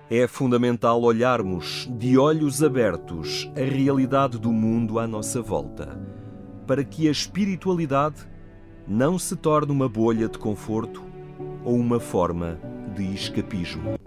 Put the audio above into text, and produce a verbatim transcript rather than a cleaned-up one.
É fundamental olharmos de olhos abertos a realidade do mundo à nossa volta, para que a espiritualidade não se torne uma bolha de conforto ou uma forma de escapismo.